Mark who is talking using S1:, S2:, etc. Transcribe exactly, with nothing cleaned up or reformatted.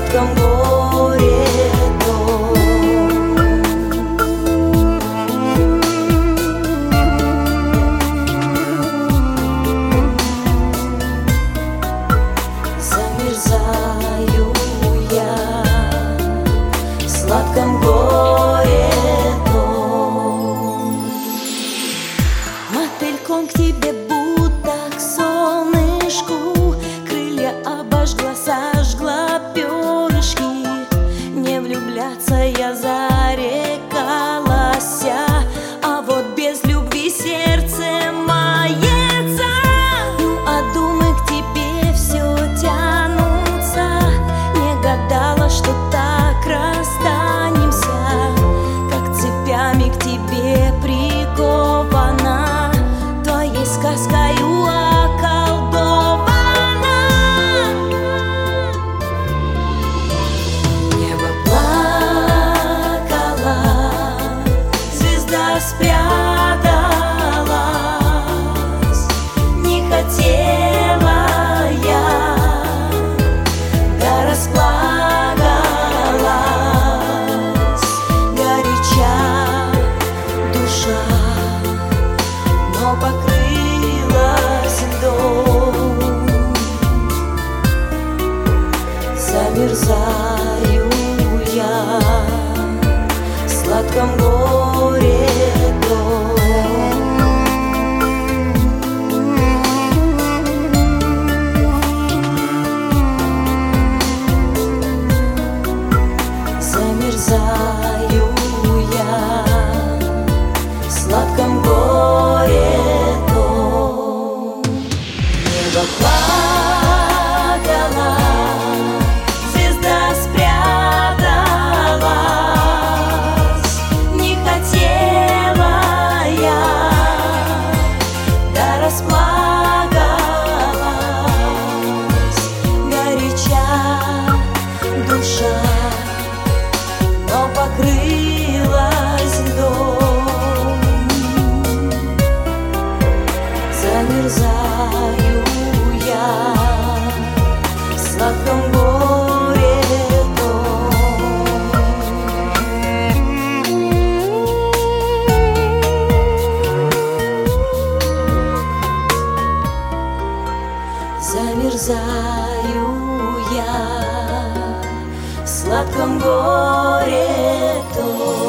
S1: сладком горе том. Замерзаю я в сладком горе том. Мотыльком к тебе будто к солнышку, крылья обожгла, сожгла перышки. Не влюбляться я зарекалась, а вот без любви сердце мается. Ну а думы к тебе все тянутся, не гадала, что так расстанемся, как цепями к тебе прикована, твоей сказкою околдована. Небо плакало, звезда спряталась, не хотела я, да расплакалась горяча душа, но покрылась льдом. Замерзаю я в сладком горе том. Замерзаю я в сладком горе том. Небо плакало, звезда спряталась, не хотела я, да расплакалась горяча душа, но покрылась льдом. Замерзаю я в сладком горе том. Замерзаю я в сладком горе том.